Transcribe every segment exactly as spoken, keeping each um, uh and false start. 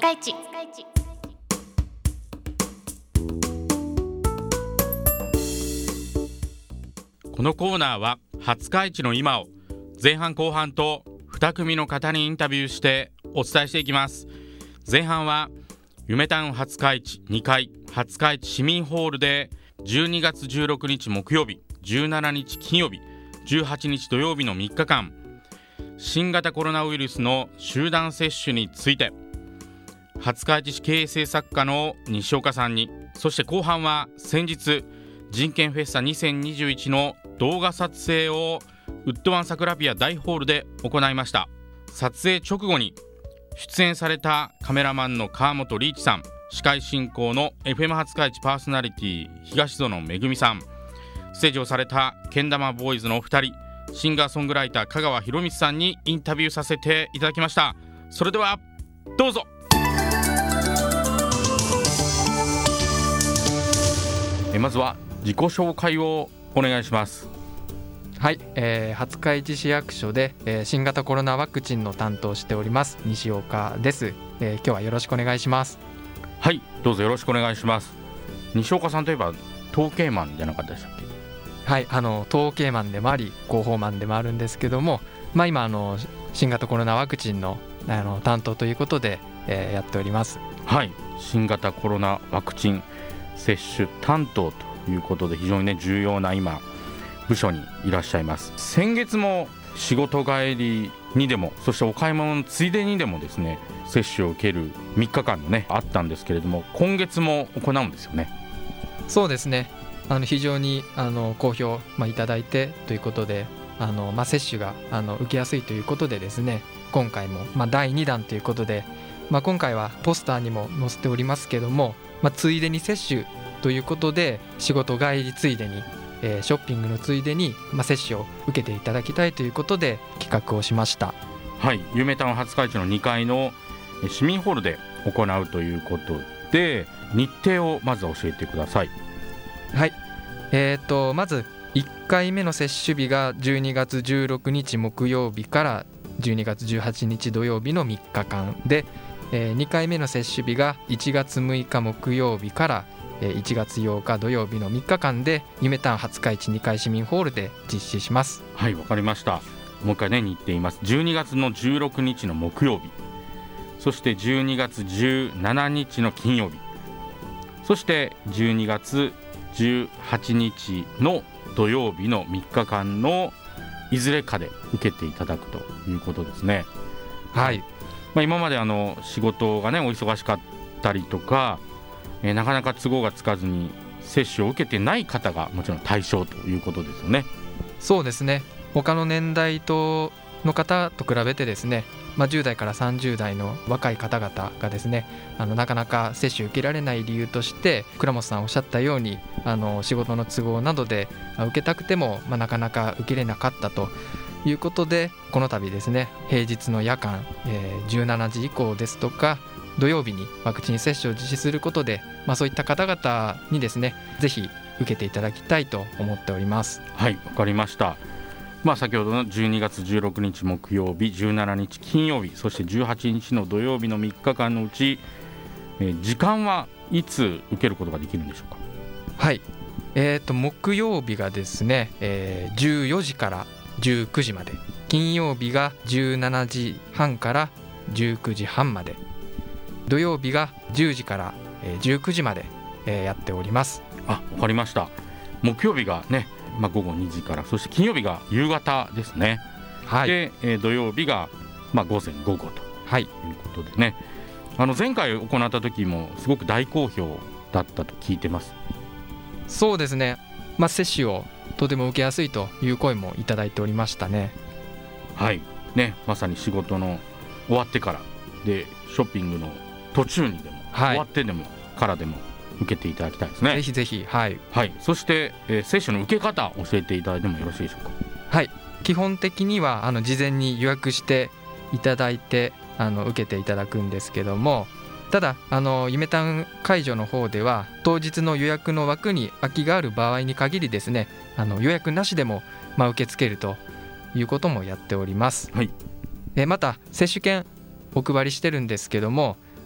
日市。 このコーナーは廿日市の今を前半後半とに組の方にインタビューしてお伝えしていきます。前半は夢タウン廿日市にかい廿日市市民ホールでじゅうにがつじゅうろくにち木曜日、じゅうしちにち金曜日、じゅうはちにち土曜日のみっかかん、新型コロナウイルスの集団接種について廿日市市経営政策課の西岡さんに、そして後半は先日人権フェスタにせんにじゅういちの動画撮影をウッドワンサクラピア大ホールで行いました。撮影直後に出演されたカメラマンの川本リーチさん、司会進行の エフエム 廿日市パーソナリティ東園めぐみさん、ステージをされたけん玉ボーイズのお二人、シンガーソングライター香川博光さんにインタビューさせていただきました。それではどうぞ。えまずは自己紹介をお願いします。 はい、えー、廿日市市役所で、えー、新型コロナワクチンの担当しております西岡です、えー、今日はよろしくお願いします。 はい、どうぞよろしくお願いします。西岡さんといえば統計マンじゃなかったでしたっけ？ はい、あの統計マンでもあり広報マンでもあるんですけども、まあ、今あの新型コロナワクチン の, あの担当ということで、えー、やっております。 はい、新型コロナワクチン接種担当ということで非常にね重要な今部署にいらっしゃいます。先月も仕事帰りにでも、そしてお買い物のついでにでもですね接種を受けるみっかかんのねあったんですけれども、今月も行うんですよね。 そうですね、あの非常にあの好評、まあ、いただいてということで、あの、まあ、接種があの受けやすいということでですね、今回も、まあ、だいにだんということで、まあ、今回はポスターにも載せておりますけども、まあ、ついでに接種ということで仕事帰りついでに、えー、ショッピングのついでに、まあ、接種を受けていただきたいということで企画をしました。 はい、夢タウン廿日市のにかいの市民ホールで行うということで、日程をまず教えてください。 はい、えー、とまずいっかいめの接種日がじゅうにがつじゅうろくにち木曜日からじゅうにがつじゅうはちにち土曜日のみっかかんで、えー、にかいめの接種日がいちがつむいか木曜日からいちがつようか土曜日のみっかかんで夢タウン廿日市にかい市民ホールで実施します。 はい、わかりました。もう一回ね日程言います。じゅうにがつのじゅうろくにちの木曜日、そしてじゅうにがつじゅうしちにちの金曜日、そしてじゅうにがつじゅうはちにちの土曜日のみっかかんのいずれかで受けていただくということですね。 はい、 まあ、今まであの仕事がねお忙しかったりとか、えー、なかなか都合がつかずに接種を受けてない方がもちろん対象ということですよね。 そうですね、他の年代との方と比べてですね、まあ、じゅうだいからさんじゅうだいの若い方々がですね、あのなかなか接種受けられない理由として倉本さんおっしゃったように、あの仕事の都合などで受けたくても、まあ、なかなか受けれなかったということで、この度ですね平日の夜間、えー、じゅうしちじ以降ですとか土曜日にワクチン接種を実施することで、まあ、そういった方々にですねぜひ受けていただきたいと思っております。 はい、わかりました。まあ、先ほどのじゅうにがつじゅうろくにち木曜日、じゅうしちにち金曜日、そしてじゅうはちにちの土曜日のみっかかんのうち、えー、時間はいつ受けることができるんでしょうか？ はい、えー、と木曜日がですね、えー、じゅうよじからじゅうくじまで、金曜日がじゅうしちじはんからじゅうくじはんまで、土曜日がじゅうじからじゅうくじまでやっております。 あ、わかりました。木曜日がね、まあ、ごごにじから、そして金曜日が夕方ですね。 はい、 で、えー、土曜日が、まあ、午前午後ということでね、はい、あの前回行った時もすごく大好評だったと聞いてます。 そうですね、まあ、接種をとても受けやすいという声もいただいておりましたね。 はいね、まさに仕事の終わってからで、ショッピングの途中にでも、はい、終わってでもからでも受けていただきたいですね。 ぜひぜひ、はいはい、そして、えー、接種の受け方教えていただいてもよろしいでしょうか？ はい、基本的にはあの事前に予約していただいてあの受けていただくんですけども、ただあの夢タウン会場の方では当日の予約の枠に空きがある場合に限りですね、あの予約なしでも、まあ、受け付けるということもやっております。 はい、 えまた接種券お配りしてるんですけども、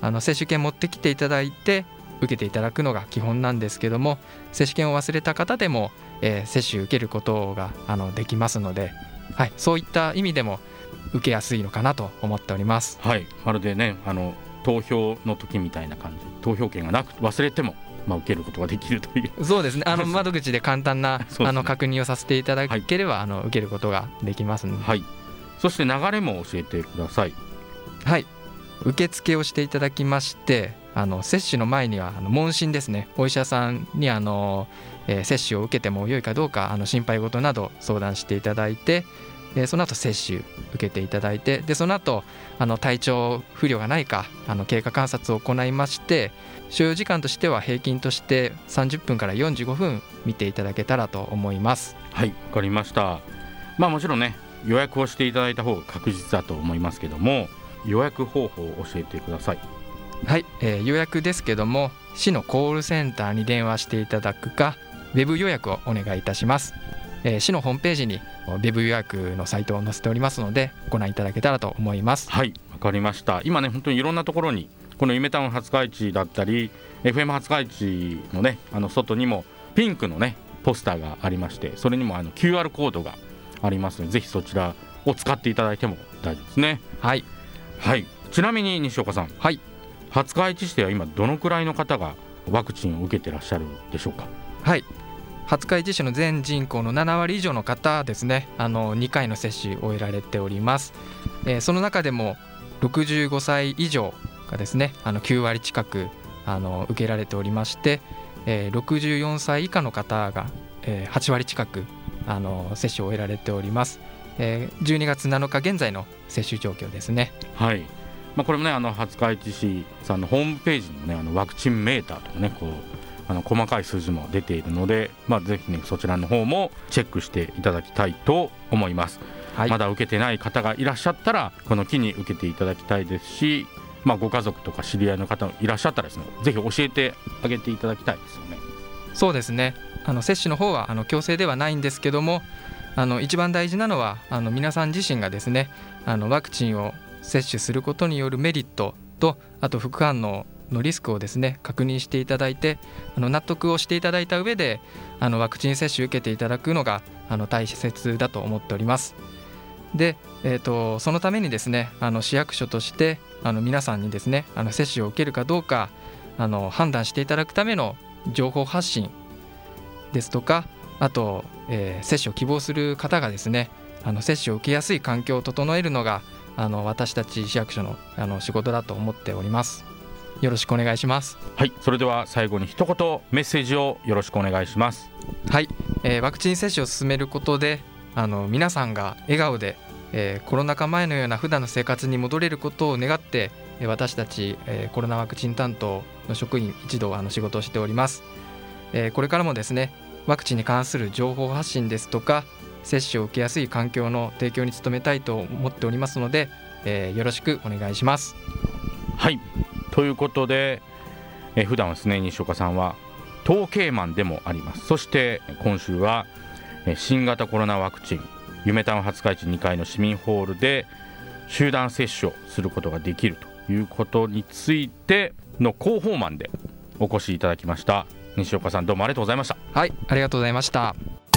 あの接種券持ってきていただいて受けていただくのが基本なんですけども、接種券を忘れた方でも、えー、接種受けることがあのできますので、はい、そういった意味でも受けやすいのかなと思っております。 はい、まるでねあの投票の時みたいな感じ、投票権がなく忘れても、まあ、受けることができるという。 そうですね、あの窓口で簡単な、 そうですね、 あの確認をさせていただければ、はい、あの受けることができますので、 はい、そして流れも教えてください。 はい、受付をしていただきまして、あの接種の前にはあの問診ですね、お医者さんにあの、えー、接種を受けても良いかどうかあの心配事など相談していただいて、でその後接種受けていただいて、でその後あの体調不良がないかあの経過観察を行いまして、所要時間としては平均としてさんじゅっぷんからよんじゅうごふん見ていただけたらと思います。 はい、わかりました。まあもちろんね予約をしていただいた方が確実だと思いますけども、予約方法を教えてください。 はい、えー、予約ですけども、市のコールセンターに電話していただくかウェブ予約をお願いいたします。えー、市のホームページにウェブ予約のサイトを載せておりますので、ご覧いただけたらと思います。 はい、わかりました。今ね本当にいろんなところにこの夢タウン廿日市だったり エフエム 廿日市のねあの外にもピンクのねポスターがありまして、それにもあの キューアール コードがありますので、ぜひそちらを使っていただいても大丈夫ですね。 はい、 はい、ちなみに西岡さん、 はい、 廿日市市では今どのくらいの方がワクチンを受けてらっしゃるでしょうか。 はい、廿日市市の全人口のななわり以上の方ですね、あのにかいの接種を終えられております。えー、その中でもろくじゅうごさい以上がですねあのきゅうわり近くあの受けられておりまして、えー、ろくじゅうよんさい以下の方が、えー、はちわり近くあの接種を終えられております。えー、じゅうにがつなのか現在の接種状況ですね。 はい、まあ、これもねあの廿日市市さんのホームページにもねあのワクチンメーターとかねこうあの細かい数字も出ているので、まあ、ぜひねそちらの方もチェックしていただきたいと思います。はい、まだ受けてない方がいらっしゃったらこの機に受けていただきたいですし、まあ、ご家族とか知り合いの方いらっしゃったらですね、ぜひ教えてあげていただきたいですよね。 そうですね、あの接種の方はあの強制ではないんですけども、あの一番大事なのはあの皆さん自身がですねあのワクチンを接種することによるメリットと、あと副反応のリスクをですね確認していただいて、あの納得をしていただいた上であのワクチン接種を受けていただくのがあの大切だと思っております。で、えーと、そのためにですねあの市役所としてあの皆さんにですねあの接種を受けるかどうかあの判断していただくための情報発信ですとか、あと、えー、接種を希望する方がですねあの接種を受けやすい環境を整えるのがあの私たち市役所の、あの仕事だと思っております。よろしくお願いします。 はい、それでは最後に一言メッセージをよろしくお願いします。 はい、えー、ワクチン接種を進めることであの皆さんが笑顔で、えー、コロナ禍前のような普段の生活に戻れることを願って、えー、私たち、えー、コロナワクチン担当の職員一同あの仕事をしております。えー、これからもですねワクチンに関する情報発信ですとか接種を受けやすい環境の提供に努めたいと思っておりますので、えー、よろしくお願いします。 はい、ということで、えー、普段はですね西岡さんは統計マンでもあります。そして今週は新型コロナワクチン夢タウン廿日市にかいの市民ホールで集団接種をすることができるということについての広報マンでお越しいただきました西岡さん、どうもありがとうございました。 はい、ありがとうございました。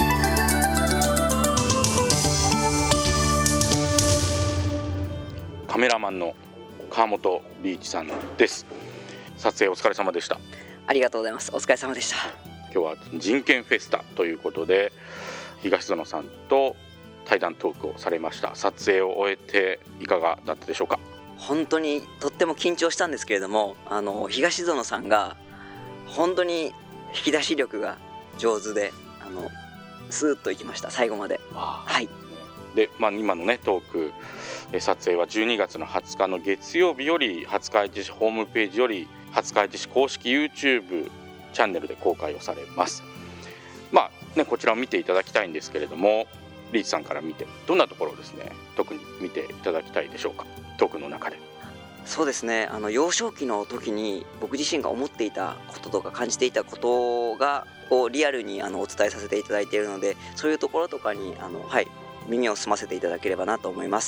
カメラマンの川本リーチさんです。撮影お疲れ様でした。 ありがとうございます。お疲れ様でした。 今日は人権フェスタということで東園さんと対談トークをされました。撮影を終えていかがだったでしょうか。 本当にとっても緊張したんですけれども、あの東園さんが本当に引き出し力が上手で、あのスーッといきました、最後まで。はい。 で、まあ、今のねトーク撮影はじゅうにがつのはつかの月曜日より廿日市市ホームページより廿日市市公式 YouTube チャンネルで公開をされます。まあね、こちらを見ていただきたいんですけれども、リーチさんから見てどんなところをですね特に見ていただきたいでしょうか。トークの中で。 そうですね、あの幼少期の時に僕自身が思っていたこととか感じていたことがをリアルにあのお伝えさせていただいているので、そういうところとかにあの、はい、耳を澄ませていただければなと思います。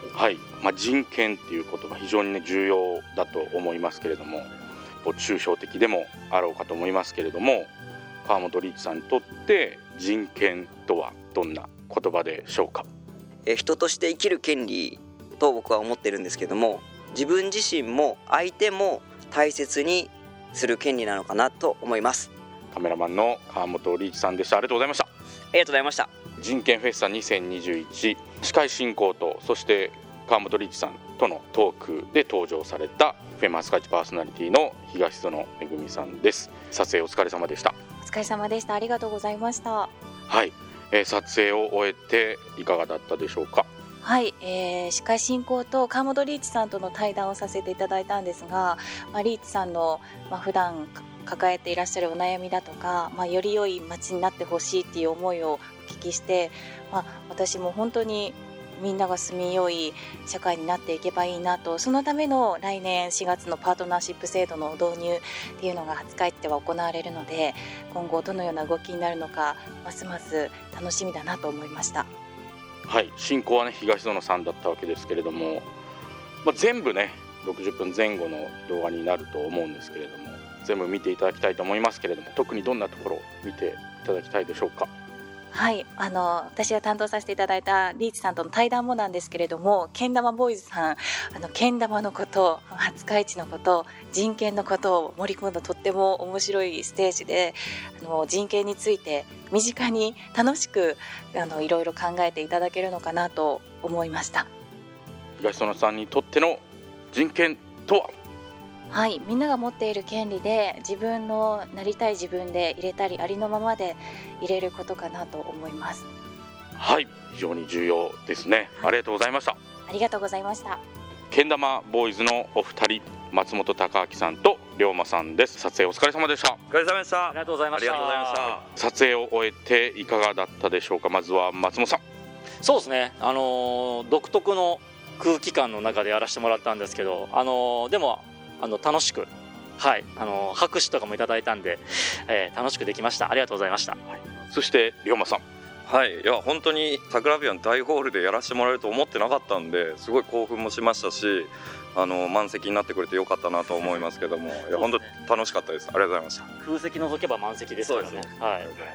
はい、まあ、人権っていうことが非常に、ね、重要だと思いますけれども、抽象的でもあろうかと思いますけれども、川本リーチさんにとって人権とはどんな言葉でしょうか？ え人として生きる権利と僕は思ってるんですけども、自分自身も相手も大切にする権利なのかなと思います。 カメラマンの川本リーチさんでした。ありがとうございました。 ありがとうございました。 人権フェスタにせんにじゅういち司会進行と、そして川本リーチさんとのトークで登場されたフェマスカイチパーソナリティの東園めぐみさんです。撮影お疲れ様でした。 お疲れ様でした。ありがとうございました。 はい、えー、撮影を終えていかがだったでしょうか？ はい、えー、司会進行と川本リーチさんとの対談をさせていただいたんですが、まあ、リーチさんの、まあ、普段抱えていらっしゃるお悩みだとか、まあ、より良い街になってほしいっていう思いをお聞きして、まあ、私も本当にみんなが住みよい社会になっていけばいいなと、そのための来年しがつのパートナーシップ制度の導入っていうのが廿日市では行われるので、今後どのような動きになるのかますます楽しみだなと思いました。 はい、進行はね東園さんだったわけですけれども、まあ、全部ねろくじゅっぷんぜん後の動画になると思うんですけれども、全部見ていただきたいと思いますけれども、特にどんなところを見ていただきたいでしょうか？ はい、あの私が担当させていただいたリーチさんとの対談もなんですけれども、けん玉ボーイズさん、あのけん玉のこと、廿日市のこと、人権のことを盛り込んだとっても面白いステージで、あの人権について身近に楽しくあのいろいろ考えていただけるのかなと思いました。 東園さんにとっての人権とは？ はい、みんなが持っている権利で自分のなりたい自分で入れたり、ありのままで入れることかなと思います。 はい、非常に重要ですね。ありがとうございました。 ありがとうございました。けん玉ボーイズのお二人、松本孝明さんと龍馬さんです。撮影お疲れ様でした。 お疲れ様でした。 ありがとうございました。ありがとうございました。 撮影を終えていかがだったでしょうか？まずは松本さん。 そうですね、あのー、独特の空気感の中でやらせてもらったんですけど、あのー、でもあの楽しく、はい、あの拍手とかもいただいたんで、えー、楽しくできました。ありがとうございました。はい、 そして龍馬さん。 はい、いや本当に桜ビアン大ホールでやらせてもらえると思ってなかったんで、すごい興奮もしましたし、あの満席になってくれてよかったなと思いますけども、いや本当楽しかったです。ありがとうございました。 空席除けば満席ですからね。はい、ありがとうございます。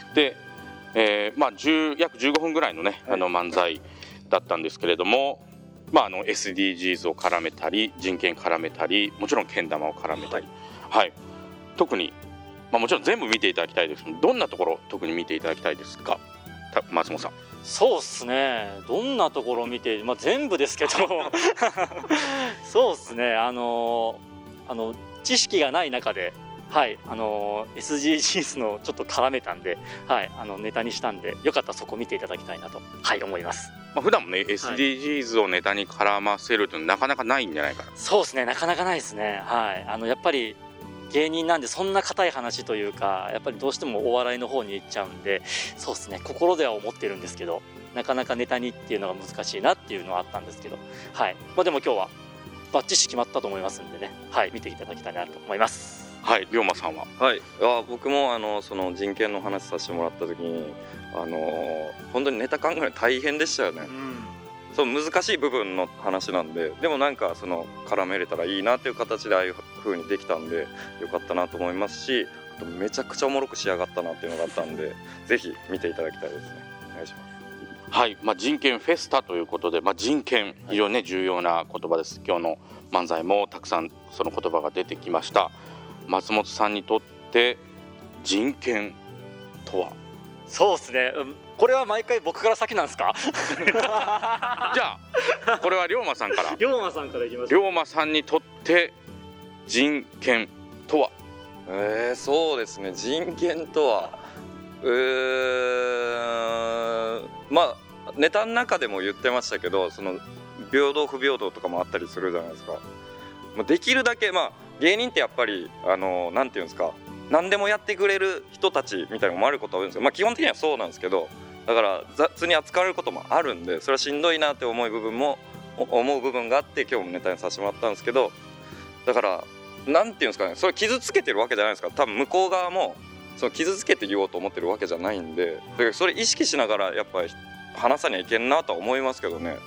で、えーまあ、約じゅうごふんぐらいのね、あの漫才だったんですけれども、まあ、あの エスディージーズ を絡めたり、人権絡めたり、もちろんけん玉を絡めたり、はいはい、特に、まあ、もちろん全部見ていただきたいですけど、どんなところ特に見ていただきたいですか？松本さん。 そうですね、どんなところを見て、まあ、全部ですけどそうですね、あのあの知識がない中で、はい、あの エスディージーズ のちょっと絡めたんで、はい、あのネタにしたんで、よかったらそこ見ていただきたいなと、はい、思います。 まあ、普段もね エスディージーズ をネタに絡ませるとなかなかないんじゃないかな。 そうですね、なかなかないですね。はい、あのやっぱり芸人なんで、そんな硬い話というか、やっぱりどうしてもお笑いの方に行っちゃうんで、そうですね、心では思ってるんですけど、なかなかネタにっていうのが難しいなっていうのはあったんですけど、はい、まあ、でも今日はバッチシ決まったと思いますんでね、はい、見ていただきたいなと思います。 はい、龍馬さんは？ はい、あ僕もあのその人権の話させてもらった時に、あの本当にネタ考えるの大変でしたよね。うん、そう難しい部分の話なんで、でもなんかその絡めれたらいいなっていう形でああいう風にできたんでよかったなと思いますし、あとめちゃくちゃおもろく仕上がったなっていうのがあったんで、ぜひ見ていただきたいですね。お願いします。 はい、まあ、人権フェスタということで、まあ、人権非常に、ね、重要な言葉です。今日の漫才もたくさんその言葉が出てきました。松本さんにとって人権とは？ そうですね、これは毎回僕から先なんですか？ じゃあこれは龍馬さんから龍馬さんからいきましょう。 龍馬さんにとって人権とは？ えー、そうですね、人権とはうーんまあネタの中でも言ってましたけど、その平等不平等とかもあったりするじゃないですか。できるだけまあ芸人ってやっぱりあのなんていうんですか、何でもやってくれる人たちみたいなのもあることは多いんですけど、まあ基本的にはそうなんですけど、だから雑に扱われることもあるんで、それはしんどいなって思う部分も思う部分があって、今日もネタにさせてもらったんですけど、だからなんていうんですかね、それ傷つけてるわけじゃないですか。多分向こう側もその傷つけて言おうと思ってるわけじゃないんで、だからそれ意識しながらやっぱり話さにはいけんなとは思いますけどね。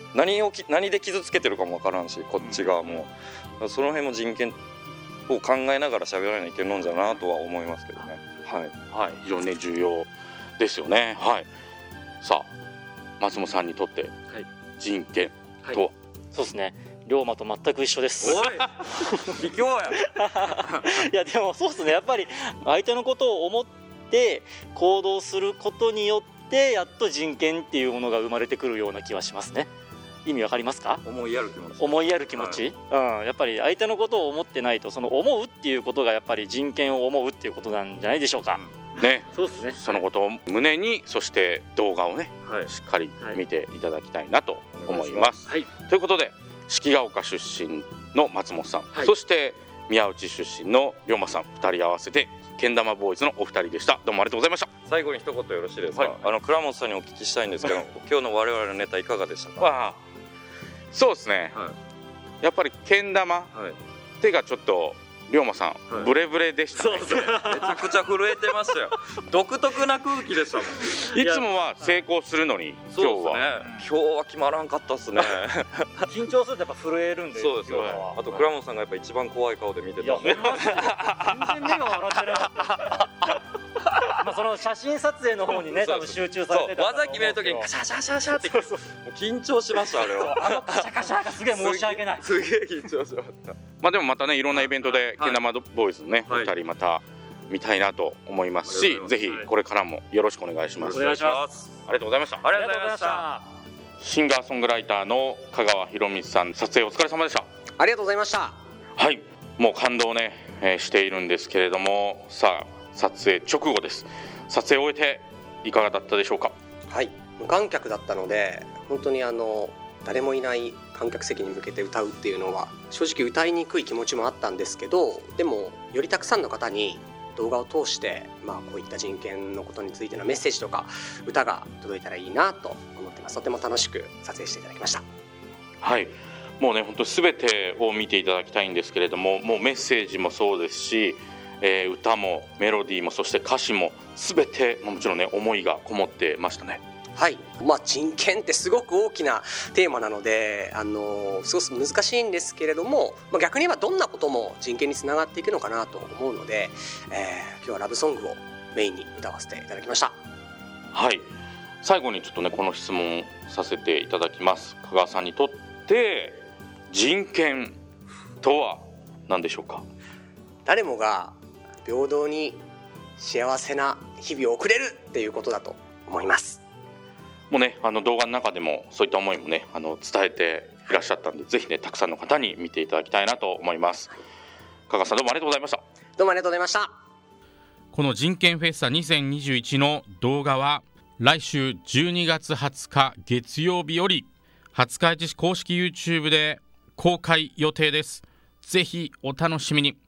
何をき何で傷つけてるかも分からんし、こっち側も、うん、その辺も人権を考えながら喋らないといけないんじゃなとは思いますけどね。はい、 はい、非常に、ね、重要ですよね。はい、さあ松本さんにとって人権とは、はいはい、 そうですね、龍馬と全く一緒です。 おい卑怯やいやでもそうですね、やっぱり相手のことを思って行動することによってやっと人権っていうものが生まれてくるような気はしますね。意味わかりますか？ 思いやる気持ち、 思いやる気持ち、はい、うん、やっぱり相手のことを思ってないと、その思うっていうことがやっぱり人権を思うっていうことなんじゃないでしょうか。 うん、ね、 そうですね。 そのことを胸に、そして動画をね、はい、しっかり見ていただきたいなと思います。はい、ということで敷ヶ丘出身の松本さん、はい、そして宮内出身の龍馬さん、ふたり合わせてけん玉ボーイズのお二人でした。どうもありがとうございました。 最後に一言よろしいですか？はい、あの倉本さんにお聞きしたいんですけど今日の我々のネタいかがでしたか？ ああ、そうですね、はい、やっぱりけん玉、はい、手がちょっと龍馬さん、はい、ブレブレでしたね。そうですね、 めちゃくちゃ震えてましたよ独特な空気でしたもん。 いつもは成功するのに、今日は、 ね、今日は決まらんかったっすね緊張するとやっぱ震えるんで。 そうですよ、ね、あと倉本さんがやっぱ一番怖い顔で見てたんで、 いや全然目が笑ってなかったまあその写真撮影の方にね多分集中されてた。 技決めるときにカシャシャシャシャってそうそう緊張しました。あれはあのカシャカシャがすげえ申し訳ない。 すげえ緊張しました。 まあでもまたね、いろんなイベントでけん玉ボーイズのね、はい、ふたりまた見たいなと思いますし、ぜひこれからもよろしくお願いします。 お願いします。 ありがとうございました。 ありがとうございました。 シンガーソングライターの香川博光さん、撮影お疲れ様でした。 ありがとうございました。 はい、もう感動ね、えー、しているんですけれども、さあ撮影直後です。撮影を終えていかがだったでしょうか？ はい、無観客だったので本当にあの誰もいない観客席に向けて歌うっていうのは正直歌いにくい気持ちもあったんですけど、でもよりたくさんの方に動画を通して、まあ、こういった人権のことについてのメッセージとか歌が届いたらいいなと思ってます。とても楽しく撮影していただきました。 はい、もうね本当全てを見ていただきたいんですけれども、もうメッセージもそうですし、えー、歌もメロディーもそして歌詞も全てもちろんね思いがこもってましたね。 はい、まあ、人権ってすごく大きなテーマなので、あのすごく難しいんですけれども、まあ、逆に言えばどんなことも人権につながっていくのかなと思うので、えー、今日はラブソングをメインに歌わせていただきました。 はい、最後にちょっとねこの質問させていただきます。香川さんにとって人権とは何でしょうか？ 誰もが平等に幸せな日々を送れるっていうことだと思います。 もうね、あの動画の中でもそういった思いもねあの伝えていらっしゃったんで、ぜひねたくさんの方に見ていただきたいなと思います。香川さんどうもありがとうございました。 どうもありがとうございました。 この人権フェスタにせんにじゅういちの動画は来週じゅうにがつはつか月曜日より廿日市市公式 YouTube で公開予定です。ぜひお楽しみに。